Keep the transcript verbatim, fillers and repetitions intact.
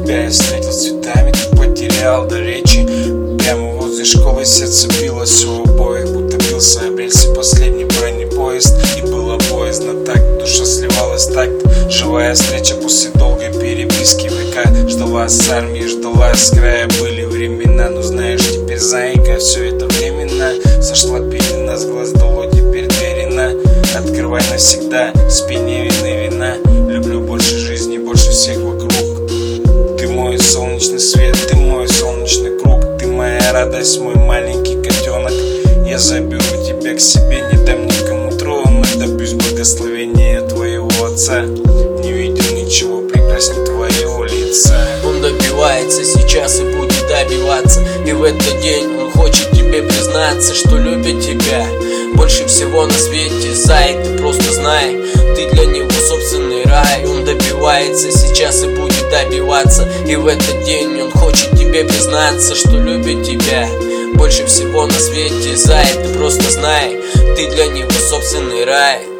тебя я встретил цветами, ты потерял до речи. Прямо возле школы сердце билось у обоих, будто бился об рельсы последний бронепоезд. И было боязно так, душа сливалась так. Живая встреча после долгой переписки века. Ждала с армии, ждала с края. Были времена, ну знаешь, теперь зайка, все это временно. Сошла пелена, с глаз дало, теперь дверина. Открывай навсегда, спи невинной вина. Люблю больше жизни, больше всех вокруг. Ты мой солнечный свет, ты мой солнечный круг. Ты моя радость, мой маленький котенок. Я заберу тебя к себе, не дам никому тронуть. Добьюсь благословения твоего отца. Не видел ничего прекраснее твоего лица. Он добивается сейчас и будет добиваться. И в этот день он хочет тебе признаться, что любит тебя больше всего на свете. Зай, ты просто знай, ты для него собственный рай. Он добивается сейчас и будет добиваться. И в этот день он хочет тебе признаться, что любит тебя больше всего на свете. Зай, ты просто знай, ты для него собственный рай.